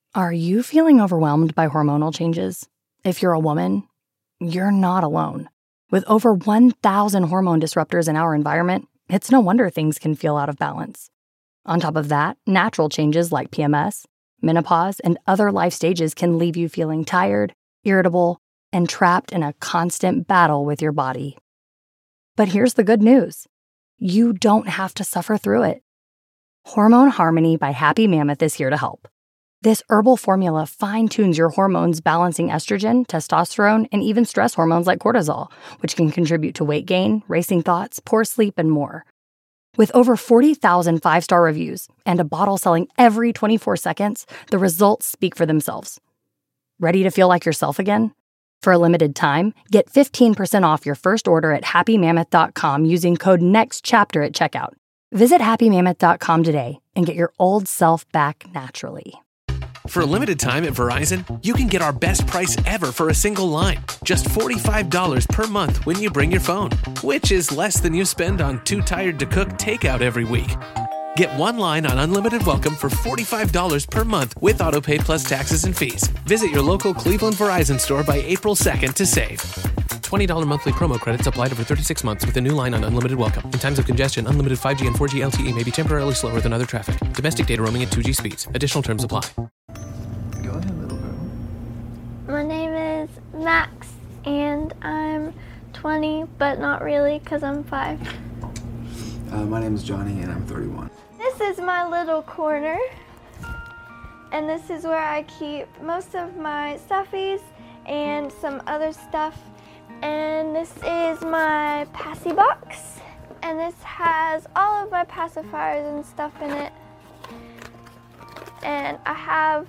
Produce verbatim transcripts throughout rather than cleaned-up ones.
Are you feeling overwhelmed by hormonal changes? If you're a woman, you're not alone. With over one thousand hormone disruptors in our environment, it's no wonder things can feel out of balance. On top of that, natural changes like P M S, menopause, and other life stages can leave you feeling tired, irritable, and trapped in a constant battle with your body. But here's the good news. You don't have to suffer through it. Hormone Harmony by Happy Mammoth is here to help. This herbal formula fine-tunes your hormones, balancing estrogen, testosterone, and even stress hormones like cortisol, which can contribute to weight gain, racing thoughts, poor sleep, and more. With over forty thousand five-star reviews and a bottle selling every twenty-four seconds, the results speak for themselves. Ready to feel like yourself again? For a limited time, get fifteen percent off your first order at happy mammoth dot com using code NEXTCHAPTER at checkout. Visit happy mammoth dot com today and get your old self back naturally. For a limited time at Verizon, you can get our best price ever for a single line. Just forty-five dollars per month when you bring your phone, which is less than you spend on Too Tired to Cook takeout every week. Get one line on Unlimited Welcome for forty-five dollars per month with AutoPay plus taxes and fees. Visit your local Cleveland Verizon store by April second to save. twenty dollars monthly promo credits applied over thirty-six months with a new line on Unlimited Welcome. In times of congestion, unlimited five G and four G L T E may be temporarily slower than other traffic. Domestic data roaming at two G speeds. Additional terms apply. Go ahead, little girl. My name is Max, and I'm twenty, but not really because I'm five. Uh, my name is Johnny, and I'm thirty-one. This is my little corner, and this is where I keep most of my stuffies and some other stuff. And this is my passy box, and this has all of my pacifiers and stuff in it. And I have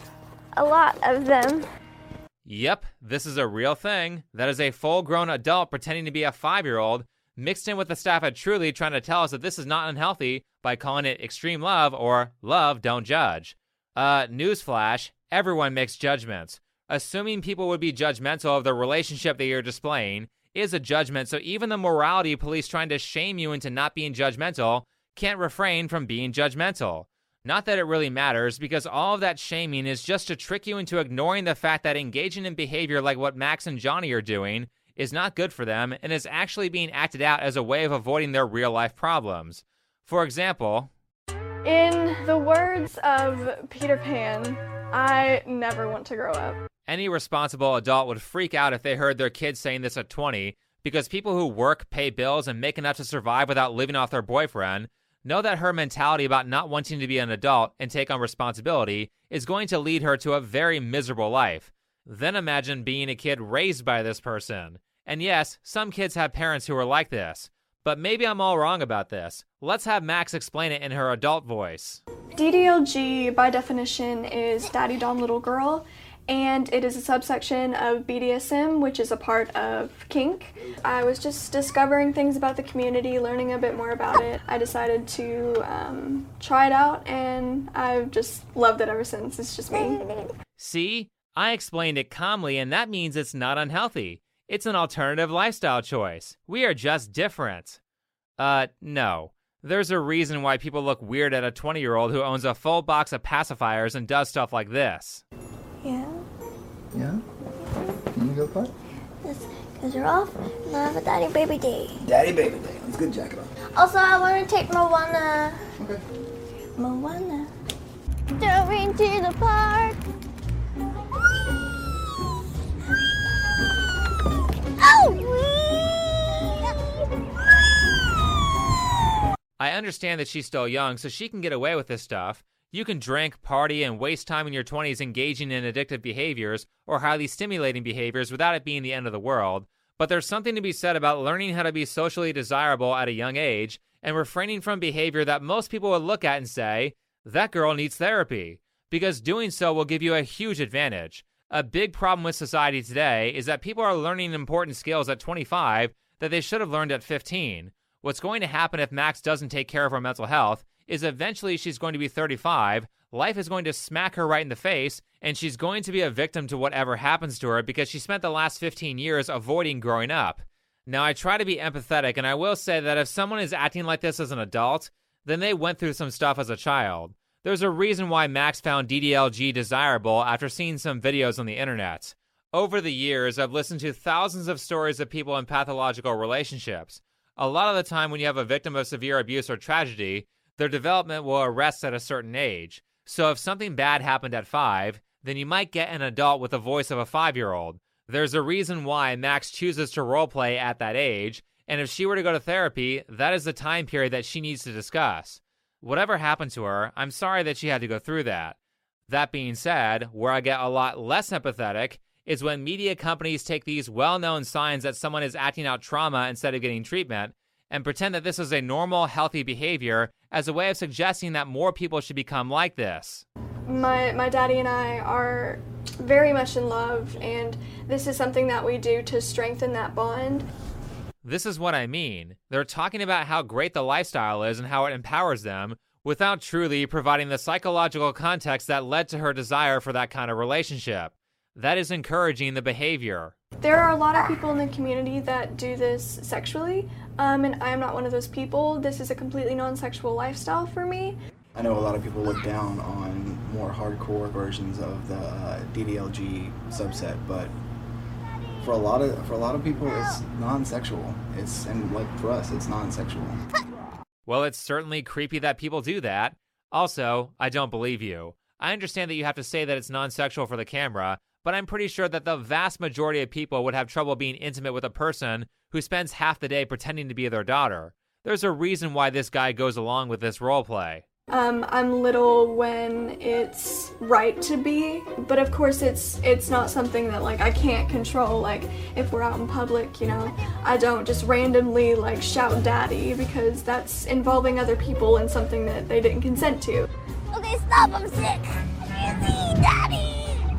a lot of them. Yep, this is a real thing. That is a full-grown adult pretending to be a five-year-old, mixed in with the staff at Truly trying to tell us that this is not unhealthy by calling it extreme love or love don't judge. Uh, newsflash, everyone makes judgments. Assuming people would be judgmental of the relationship that you're displaying is a judgment, so even the morality police trying to shame you into not being judgmental can't refrain from being judgmental. Not that it really matters, because all of that shaming is just to trick you into ignoring the fact that engaging in behavior like what Max and Johnny are doing is not good for them and is actually being acted out as a way of avoiding their real-life problems. For example, in the words of Peter Pan, I never want to grow up. Any responsible adult would freak out if they heard their kids saying this at twenty, because people who work, pay bills, and make enough to survive without living off their boyfriend know that her mentality about not wanting to be an adult and take on responsibility is going to lead her to a very miserable life. Then imagine being a kid raised by this person. And yes, some kids have parents who are like this, but maybe I'm all wrong about this. Let's have Max explain it in her adult voice. D D L G, by definition, is Daddy Dom Little Girl, and it is a subsection of B D S M, which is a part of kink. I was just discovering things about the community, learning a bit more about it. I decided to um, try it out, and I've just loved it ever since. It's just me. See? I explained it calmly, and that means it's not unhealthy. It's an alternative lifestyle choice. We are just different. Uh, no. There's a reason why people look weird at a twenty-year-old who owns a full box of pacifiers and does stuff like this. Yeah. Yeah? Can you go part? Because you're off, and I have a daddy baby day. Daddy baby day. Let's get jacket on. Also, I want to take Moana. Okay. Moana. Going to the park. I understand that she's still young, so she can get away with this stuff. You can drink, party, and waste time in your twenties engaging in addictive behaviors or highly stimulating behaviors without it being the end of the world. But there's something to be said about learning how to be socially desirable at a young age and refraining from behavior that most people would look at and say, that girl needs therapy, because doing so will give you a huge advantage. A big problem with society today is that people are learning important skills at twenty-five that they should have learned at fifteen. What's going to happen if Max doesn't take care of her mental health is eventually she's going to be thirty-five, life is going to smack her right in the face, and she's going to be a victim to whatever happens to her because she spent the last fifteen years avoiding growing up. Now, I try to be empathetic, and I will say that if someone is acting like this as an adult, then they went through some stuff as a child. There's a reason why Max found D D L G desirable after seeing some videos on the internet. Over the years, I've listened to thousands of stories of people in pathological relationships. A lot of the time when you have a victim of severe abuse or tragedy, their development will arrest at a certain age. So if something bad happened at five, then you might get an adult with the voice of a five-year-old. There's a reason why Max chooses to roleplay at that age, and if she were to go to therapy, that is the time period that she needs to discuss. Whatever happened to her, I'm sorry that she had to go through that. That being said, where I get a lot less empathetic is when media companies take these well-known signs that someone is acting out trauma instead of getting treatment and pretend that this is a normal, healthy behavior as a way of suggesting that more people should become like this. My, my daddy and I are very much in love, and this is something that we do to strengthen that bond. This is what I mean. They're talking about how great the lifestyle is and how it empowers them without truly providing the psychological context that led to her desire for that kind of relationship. That is encouraging the behavior. There are a lot of people in the community that do this sexually, um, and I am not one of those people. This is a completely non-sexual lifestyle for me. I know a lot of people look down on more hardcore versions of the uh, D D L G subset, but for a lot of for a lot of people, it's non-sexual. It's and like for us, it's non-sexual. Well, it's certainly creepy that people do that. Also, I don't believe you. I understand that you have to say that it's non-sexual for the camera, but I'm pretty sure that the vast majority of people would have trouble being intimate with a person who spends half the day pretending to be their daughter. There's a reason why this guy goes along with this role play. Um, I'm little when it's right to be, but of course it's it's not something that like I can't control. Like if we're out in public, you know, I don't just randomly like shout daddy because that's involving other people in something that they didn't consent to. Okay, stop, I'm sick. Really, daddy.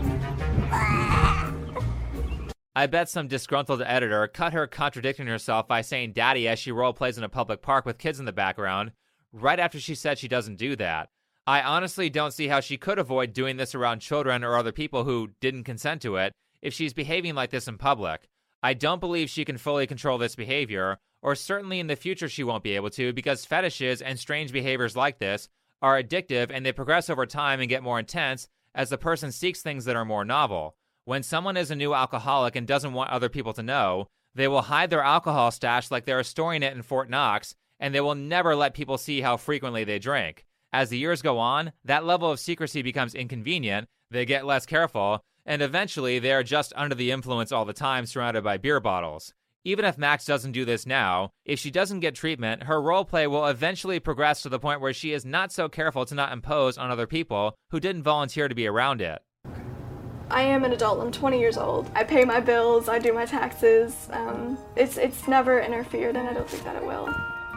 I bet some disgruntled editor cut her contradicting herself by saying daddy as she role plays in a public park with kids in the background, right after she said she doesn't do that. I honestly don't see how she could avoid doing this around children or other people who didn't consent to it if she's behaving like this in public. I don't believe she can fully control this behavior, or certainly in the future she won't be able to, because fetishes and strange behaviors like this are addictive and they progress over time and get more intense as the person seeks things that are more novel. When someone is a new alcoholic and doesn't want other people to know, they will hide their alcohol stash like they're storing it in Fort Knox, and they will never let people see how frequently they drink. As the years go on, that level of secrecy becomes inconvenient, they get less careful, and eventually they are just under the influence all the time surrounded by beer bottles. Even if Max doesn't do this now, if she doesn't get treatment, her roleplay will eventually progress to the point where she is not so careful to not impose on other people who didn't volunteer to be around it. I am an adult. I'm twenty years old. I pay my bills. I do my taxes. Um, it's it's never interfered, and I don't think that it will.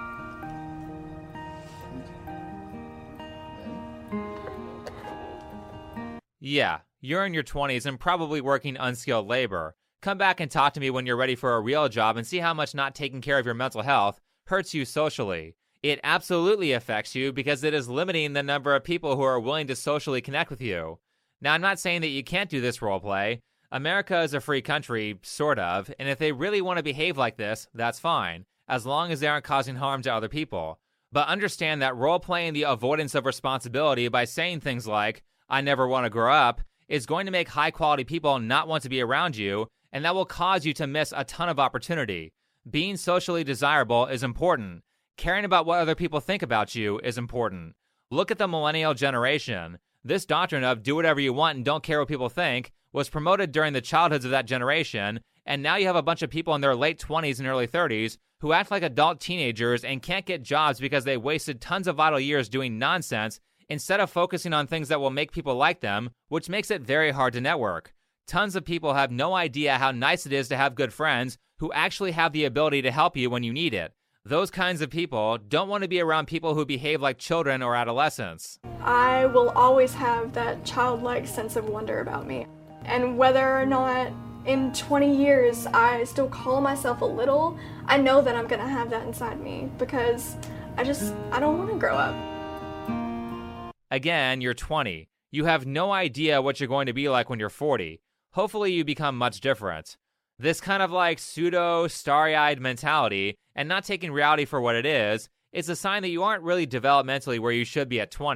Yeah, you're in your twenties and probably working unskilled labor. Come back and talk to me when you're ready for a real job and see how much not taking care of your mental health hurts you socially. It absolutely affects you because it is limiting the number of people who are willing to socially connect with you. Now, I'm not saying that you can't do this role play. America is a free country, sort of, and if they really want to behave like this, that's fine, as long as they aren't causing harm to other people. But understand that role-playing the avoidance of responsibility by saying things like, I never want to grow up, is going to make high-quality people not want to be around you, and that will cause you to miss a ton of opportunity. Being socially desirable is important. Caring about what other people think about you is important. Look at the millennial generation. This doctrine of do whatever you want and don't care what people think was promoted during the childhoods of that generation, and now you have a bunch of people in their late twenties and early thirties who act like adult teenagers and can't get jobs because they wasted tons of vital years doing nonsense instead of focusing on things that will make people like them, which makes it very hard to network. Tons of people have no idea how nice it is to have good friends who actually have the ability to help you when you need it. Those kinds of people don't want to be around people who behave like children or adolescents. I will always have that childlike sense of wonder about me. And whether or not in twenty years I still call myself a little, I know that I'm gonna have that inside me because I just, I don't want to grow up. Again, you're twenty. You have no idea what you're going to be like when you're forty. Hopefully you become much different. This kind of like pseudo starry-eyed mentality and not taking reality for what it is is a sign that you aren't really developmentally where you should be at twenty.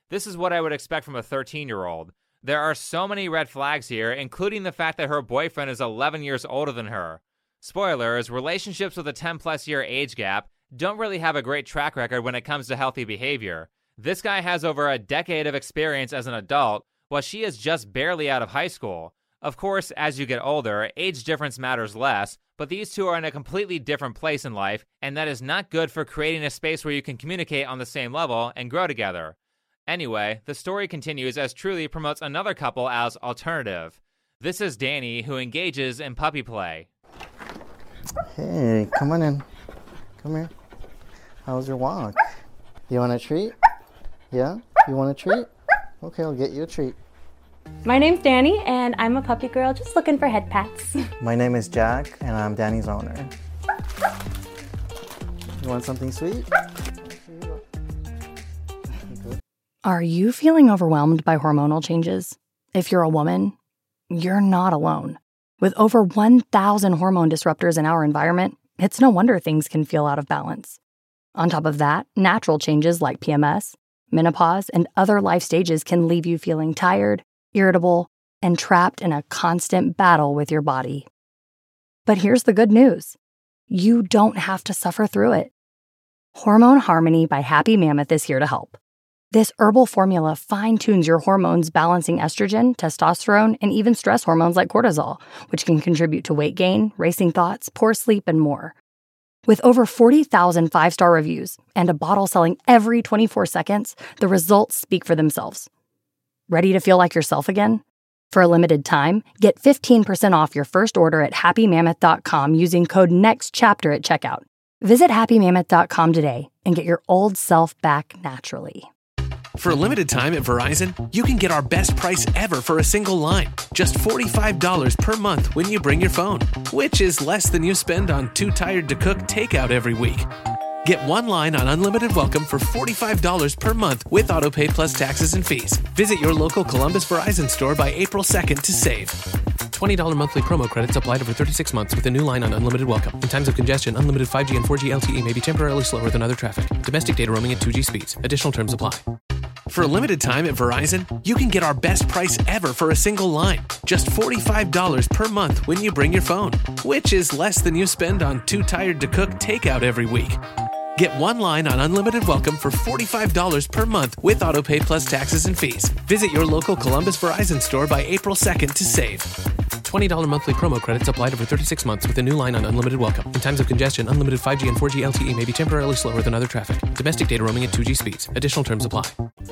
This is what I would expect from a thirteen-year-old. There are so many red flags here, including the fact that her boyfriend is eleven years older than her. Spoilers, relationships with a ten-plus year age gap don't really have a great track record when it comes to healthy behavior. This guy has over a decade of experience as an adult, while she is just barely out of high school. Of course, as you get older, age difference matters less, but these two are in a completely different place in life, and that is not good for creating a space where you can communicate on the same level and grow together. Anyway, the story continues as Truly promotes another couple as alternative. This is Danny, who engages in puppy play. Hey, come on in. Come here. How was your walk? You want a treat? Yeah? You want a treat? Okay, I'll get you a treat. My name's Danny, and I'm a puppy girl just looking for head pats. My name is Jack, and I'm Danny's owner. You want something sweet? Are you feeling overwhelmed by hormonal changes? If you're a woman, you're not alone. With over one thousand hormone disruptors in our environment, it's no wonder things can feel out of balance. On top of that, natural changes like P M S, menopause, and other life stages can leave you feeling tired, irritable, and trapped in a constant battle with your body. But here's the good news. You don't have to suffer through it. Hormone Harmony by Happy Mammoth is here to help. This herbal formula fine-tunes your hormones, balancing estrogen, testosterone, and even stress hormones like cortisol, which can contribute to weight gain, racing thoughts, poor sleep, and more. With over forty thousand five-star reviews and a bottle selling every twenty-four seconds, the results speak for themselves. Ready to feel like yourself again? For a limited time, get fifteen percent off your first order at happy mammoth dot com using code NEXTCHAPTER at checkout. Visit happy mammoth dot com today and get your old self back naturally. For a limited time at Verizon, you can get our best price ever for a single line. Just forty-five dollars per month when you bring your phone, which is less than you spend on Too Tired to Cook takeout every week. Get one line on Unlimited Welcome for forty-five dollars per month with AutoPay plus taxes and fees. Visit your local Columbus Verizon store by April second to save. twenty dollars monthly promo credits applied over thirty-six months with a new line on Unlimited Welcome. In times of congestion, unlimited five G and four G L T E may be temporarily slower than other traffic. Domestic data roaming at two G speeds. Additional terms apply. For a limited time at Verizon, you can get our best price ever for a single line. Just forty-five dollars per month when you bring your phone, which is less than you spend on Too Tired to Cook takeout every week. Get one line on Unlimited Welcome for forty-five dollars per month with AutoPay plus taxes and fees. Visit your local Columbus Verizon store by April second to save. twenty dollars monthly promo credits applied over thirty-six months with a new line on Unlimited Welcome. In times of congestion, unlimited five G and four G L T E may be temporarily slower than other traffic. Domestic data roaming at two G speeds. Additional terms apply.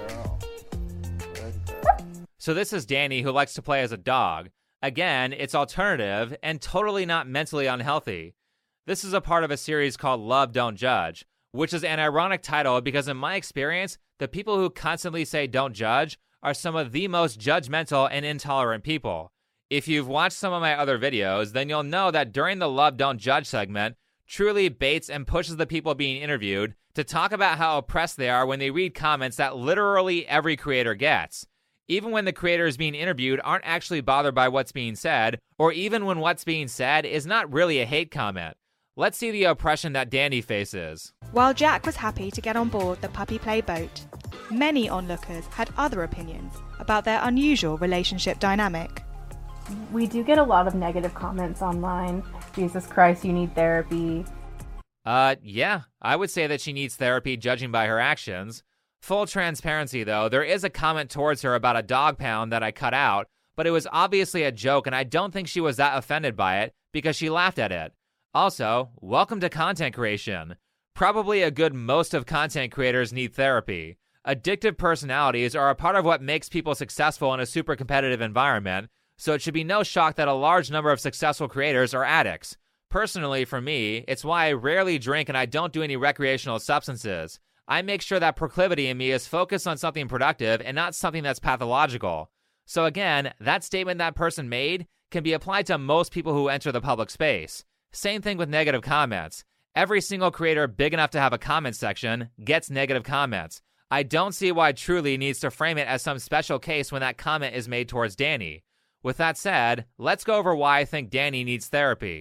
So this is Danny, who likes to play as a dog. Again, it's alternative and totally not mentally unhealthy. This is a part of a series called Love, Don't Judge, which is an ironic title because in my experience, the people who constantly say don't judge are some of the most judgmental and intolerant people. If you've watched some of my other videos, then you'll know that during the Love, Don't Judge segment, Truly baits and pushes the people being interviewed to talk about how oppressed they are when they read comments that literally every creator gets. Even when the creators being interviewed aren't actually bothered by what's being said, or even when what's being said is not really a hate comment. Let's see the oppression that Danny faces. While Jack was happy to get on board the puppy play boat, many onlookers had other opinions about their unusual relationship dynamic. We do get a lot of negative comments online. Jesus Christ, you need therapy. Uh, yeah, I would say that she needs therapy judging by her actions. Full transparency, though, there is a comment towards her about a dog pound that I cut out, but it was obviously a joke, and I don't think she was that offended by it because she laughed at it. Also, welcome to content creation. Probably a good most of content creators need therapy. Addictive personalities are a part of what makes people successful in a super competitive environment, so it should be no shock that a large number of successful creators are addicts. Personally, for me, it's why I rarely drink and I don't do any recreational substances. I make sure that proclivity in me is focused on something productive and not something that's pathological. So again, that statement that person made can be applied to most people who enter the public space. Same thing with negative comments. Every single creator big enough to have a comment section gets negative comments. I don't see why Truly needs to frame it as some special case when that comment is made towards Danny. With that said, let's go over why I think Danny needs therapy.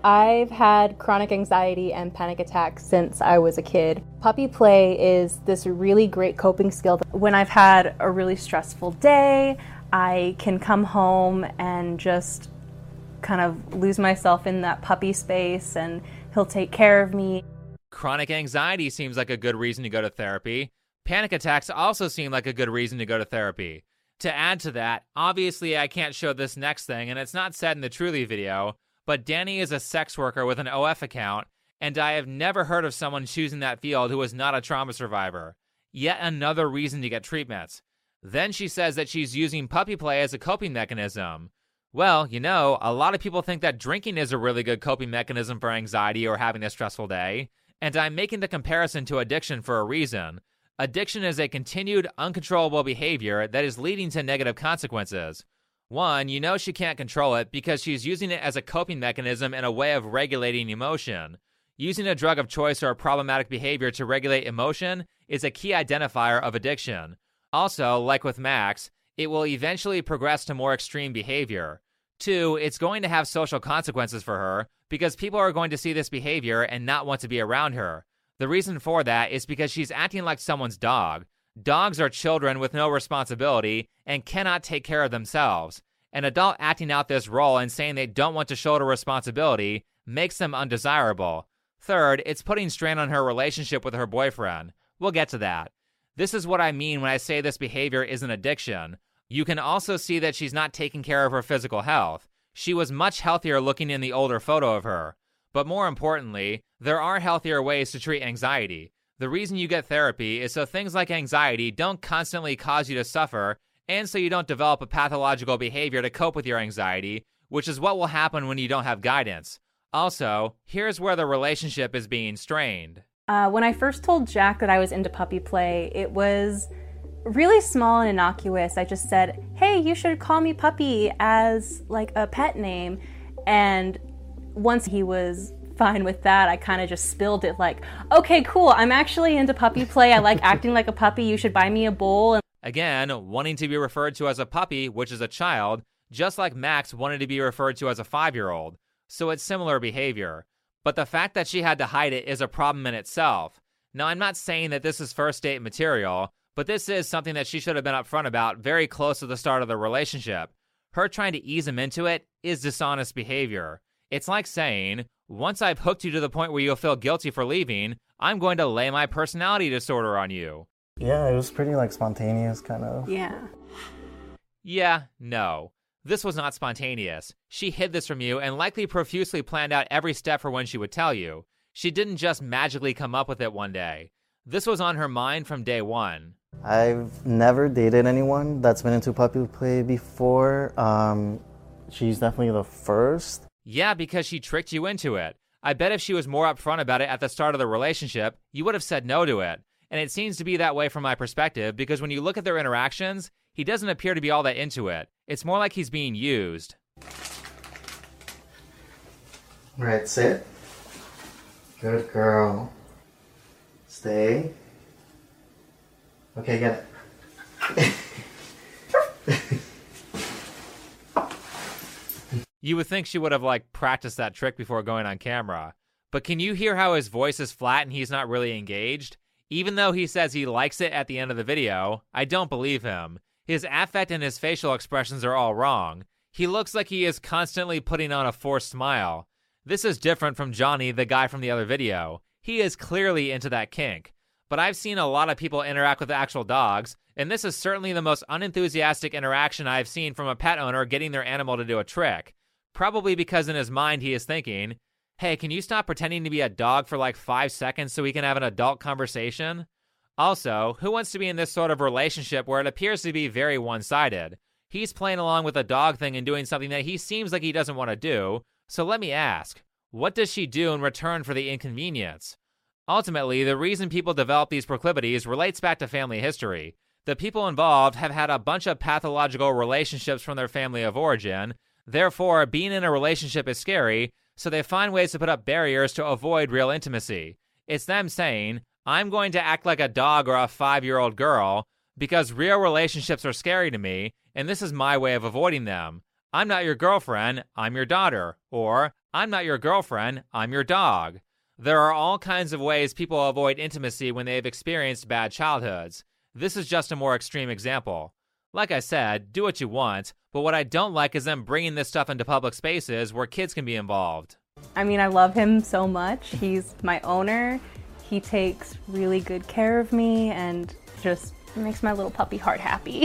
I've had chronic anxiety and panic attacks since I was a kid. Puppy play is this really great coping skill. When I've had a really stressful day, I can come home and just kind of lose myself in that puppy space, and he'll take care of me. Chronic anxiety seems like a good reason to go to therapy. Panic attacks also seem like a good reason to go to therapy. To add to that, obviously I can't show this next thing, and it's not said in the Truly video, but Danny is a sex worker with an O F account, and I have never heard of someone choosing that field who was not a trauma survivor. Yet another reason to get treatments. Then she says that she's using puppy play as a coping mechanism. Well, you know, a lot of people think that drinking is a really good coping mechanism for anxiety or having a stressful day, and I'm making the comparison to addiction for a reason. Addiction is a continued, uncontrollable behavior that is leading to negative consequences. One, you know she can't control it because she's using it as a coping mechanism and a way of regulating emotion. Using a drug of choice or a problematic behavior to regulate emotion is a key identifier of addiction. Also, like with Max, it will eventually progress to more extreme behavior. Two, it's going to have social consequences for her because people are going to see this behavior and not want to be around her. The reason for that is because she's acting like someone's dog. Dogs are children with no responsibility and cannot take care of themselves. An adult acting out this role and saying they don't want to shoulder responsibility makes them undesirable. Third, it's putting strain on her relationship with her boyfriend. We'll get to that. This is what I mean when I say this behavior is an addiction. You can also see that she's not taking care of her physical health. She was much healthier looking in the older photo of her. But more importantly, there are healthier ways to treat anxiety. The reason you get therapy is so things like anxiety don't constantly cause you to suffer, and so you don't develop a pathological behavior to cope with your anxiety, which is what will happen when you don't have guidance. Also, here's where the relationship is being strained. Uh, when I first told Jack that I was into puppy play, it was really small and innocuous. I just said, hey, you should call me Puppy as like a pet name. And once he was fine with that, I kind of just spilled it like, okay, cool, I'm actually into puppy play. I like acting like a puppy. You should buy me a bowl. Again, wanting to be referred to as a puppy, which is a child, just like Max wanted to be referred to as a five-year-old. So it's similar behavior. But the fact that she had to hide it is a problem in itself. Now, I'm not saying that this is first date material, but this is something that she should have been upfront about very close to the start of the relationship. Her trying to ease him into it is dishonest behavior. It's like saying, once I've hooked you to the point where you'll feel guilty for leaving, I'm going to lay my personality disorder on you. Yeah, it was pretty like spontaneous kind of. Yeah. Yeah, no. This was not spontaneous. She hid this from you and likely profusely planned out every step for when she would tell you. She didn't just magically come up with it one day. This was on her mind from day one. I've never dated anyone that's been into puppy play before. Um, she's definitely the first. Yeah, because she tricked you into it. I bet if she was more upfront about it at the start of the relationship, you would have said no to it. And it seems to be that way from my perspective because when you look at their interactions, he doesn't appear to be all that into it. It's more like he's being used. Right, sit. Good girl. Stay. Okay, get it. You would think she would have, like, practiced that trick before going on camera. But can you hear how his voice is flat and he's not really engaged? Even though he says he likes it at the end of the video, I don't believe him. His affect and his facial expressions are all wrong. He looks like he is constantly putting on a forced smile. This is different from Johnny, the guy from the other video. He is clearly into that kink. But I've seen a lot of people interact with actual dogs, and this is certainly the most unenthusiastic interaction I've seen from a pet owner getting their animal to do a trick. Probably because in his mind he is thinking, hey, can you stop pretending to be a dog for like five seconds so we can have an adult conversation? Also, who wants to be in this sort of relationship where it appears to be very one-sided? He's playing along with the dog thing and doing something that he seems like he doesn't want to do, so let me ask, what does she do in return for the inconvenience? Ultimately, the reason people develop these proclivities relates back to family history. The people involved have had a bunch of pathological relationships from their family of origin. Therefore, being in a relationship is scary, so they find ways to put up barriers to avoid real intimacy. It's them saying, I'm going to act like a dog or a five-year-old girl because real relationships are scary to me, and this is my way of avoiding them. I'm not your girlfriend, I'm your daughter. Or, I'm not your girlfriend, I'm your dog. There are all kinds of ways people avoid intimacy when they've experienced bad childhoods. This is just a more extreme example. Like I said, do what you want, but what I don't like is them bringing this stuff into public spaces where kids can be involved. I mean, I love him so much. He's my owner. He takes really good care of me and just makes my little puppy heart happy.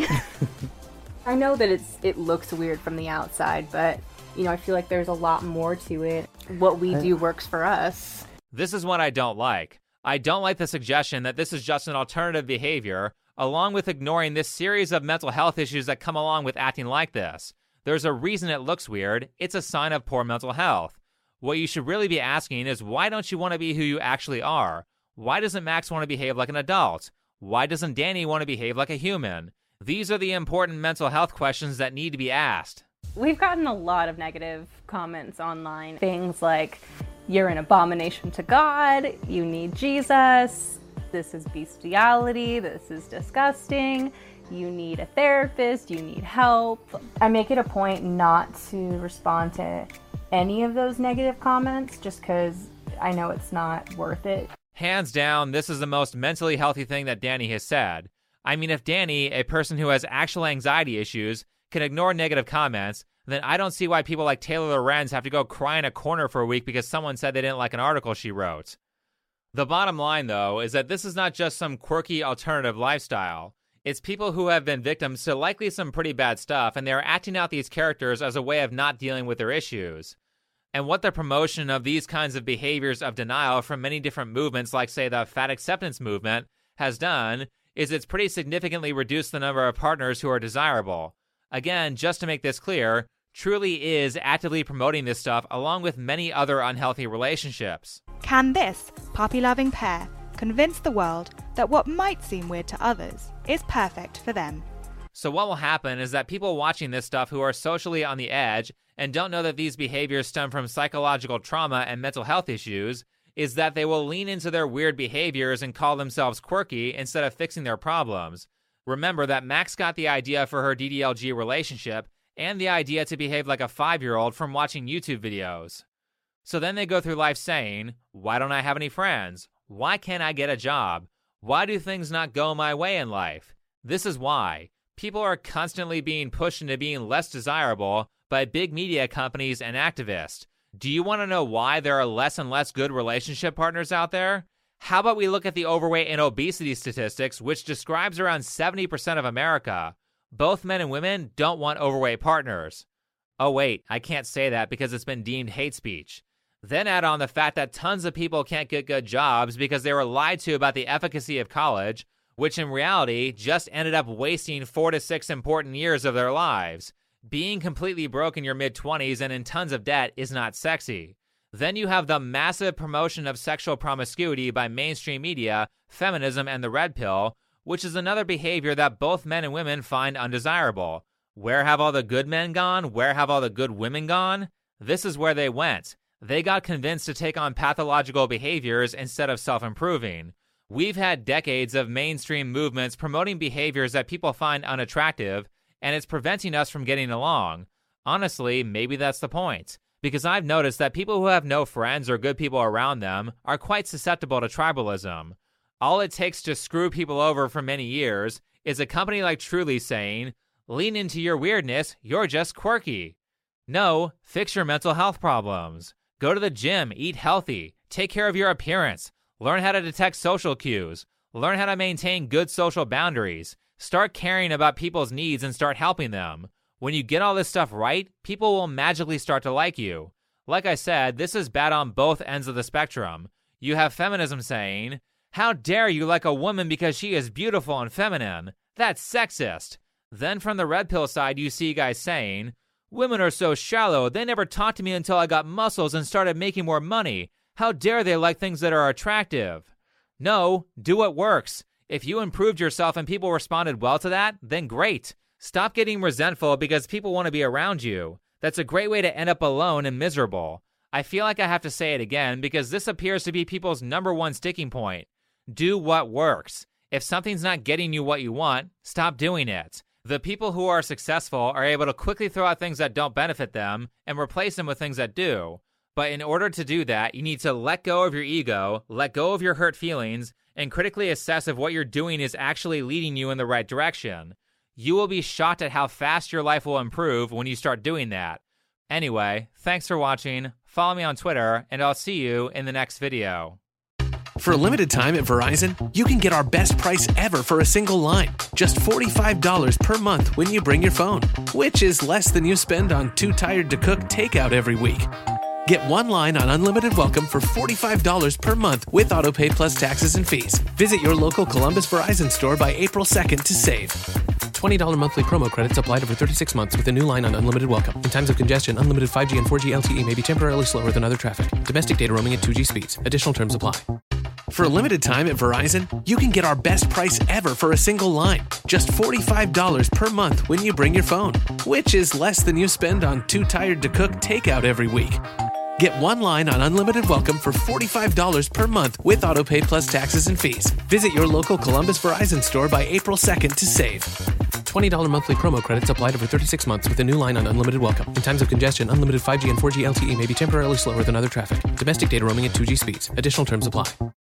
I know that it's it looks weird from the outside, but you know, I feel like there's a lot more to it. What we do works for us. This is what I don't like. I don't like the suggestion that this is just an alternative behavior, along with ignoring this series of mental health issues that come along with acting like this. There's a reason it looks weird. It's a sign of poor mental health. What you should really be asking is, why don't you want to be who you actually are? Why doesn't Max want to behave like an adult? Why doesn't Danny want to behave like a human? These are the important mental health questions that need to be asked. We've gotten a lot of negative comments online. Things like, you're an abomination to God, you need Jesus, this is bestiality, this is disgusting, you need a therapist, you need help. I make it a point not to respond to any of those negative comments just because I know it's not worth it. Hands down, this is the most mentally healthy thing that Danny has said. I mean, if Danny, a person who has actual anxiety issues, can ignore negative comments, then I don't see why people like Taylor Lorenz have to go cry in a corner for a week because someone said they didn't like an article she wrote. The bottom line, though, is that this is not just some quirky alternative lifestyle. It's people who have been victims to likely some pretty bad stuff, and they're acting out these characters as a way of not dealing with their issues. And what the promotion of these kinds of behaviors of denial from many different movements, like, say, the fat acceptance movement, has done is it's pretty significantly reduced the number of partners who are desirable. Again, just to make this clear, Truly is actively promoting this stuff along with many other unhealthy relationships. Can this puppy-loving pair convince the world that what might seem weird to others is perfect for them? So what will happen is that people watching this stuff who are socially on the edge and don't know that these behaviors stem from psychological trauma and mental health issues is that they will lean into their weird behaviors and call themselves quirky instead of fixing their problems. Remember that Max got the idea for her D D L G relationship and the idea to behave like a five-year-old from watching YouTube videos. So then they go through life saying, why don't I have any friends? Why can't I get a job? Why do things not go my way in life? This is why. People are constantly being pushed into being less desirable by big media companies and activists. Do you want to know why there are less and less good relationship partners out there? How about we look at the overweight and obesity statistics, which describes around seventy percent of America. Both men and women don't want overweight partners. Oh wait, I can't say that because it's been deemed hate speech. Then add on the fact that tons of people can't get good jobs because they were lied to about the efficacy of college, which in reality just ended up wasting four to six important years of their lives. Being completely broke in your mid-twenties and in tons of debt is not sexy. Then you have the massive promotion of sexual promiscuity by mainstream media, feminism, and the red pill, which is another behavior that both men and women find undesirable. Where have all the good men gone? Where have all the good women gone? This is where they went. They got convinced to take on pathological behaviors instead of self-improving. We've had decades of mainstream movements promoting behaviors that people find unattractive, and it's preventing us from getting along. Honestly, maybe that's the point. Because I've noticed that people who have no friends or good people around them are quite susceptible to tribalism. All it takes to screw people over for many years is a company like Truly saying, lean into your weirdness, you're just quirky. No, fix your mental health problems. Go to the gym, eat healthy, take care of your appearance, learn how to detect social cues, learn how to maintain good social boundaries, start caring about people's needs and start helping them. When you get all this stuff right, people will magically start to like you. Like I said, this is bad on both ends of the spectrum. You have feminism saying, how dare you like a woman because she is beautiful and feminine? That's sexist. Then from the red pill side, you see guys saying, women are so shallow, they never talked to me until I got muscles and started making more money. How dare they like things that are attractive? No, do what works. If you improved yourself and people responded well to that, then great. Stop getting resentful because people want to be around you. That's a great way to end up alone and miserable. I feel like I have to say it again because this appears to be people's number one sticking point. Do what works. If something's not getting you what you want, stop doing it. The people who are successful are able to quickly throw out things that don't benefit them and replace them with things that do. But in order to do that, you need to let go of your ego, let go of your hurt feelings, and critically assess if what you're doing is actually leading you in the right direction. You will be shocked at how fast your life will improve when you start doing that. Anyway, thanks for watching, follow me on Twitter, and I'll see you in the next video. For a limited time at Verizon, you can get our best price ever for a single line. Just forty-five dollars per month when you bring your phone, which is less than you spend on Too Tired to Cook takeout every week. Get one line on Unlimited Welcome for forty-five dollars per month with AutoPay plus taxes and fees. Visit your local Columbus Verizon store by April second to save. twenty dollars monthly promo credits applied over thirty-six months with a new line on Unlimited Welcome. In times of congestion, unlimited five G and four G L T E may be temporarily slower than other traffic. Domestic data roaming at two G speeds. Additional terms apply. For a limited time at Verizon, you can get our best price ever for a single line. Just forty-five dollars per month when you bring your phone, which is less than you spend on Too Tired to Cook takeout every week. Get one line on Unlimited Welcome for forty-five dollars per month with AutoPay plus taxes and fees. Visit your local Columbus Verizon store by April second to save. twenty dollars monthly promo credits applied over thirty-six months with a new line on Unlimited Welcome. In times of congestion, unlimited five G and four G L T E may be temporarily slower than other traffic. Domestic data roaming at two G speeds. Additional terms apply.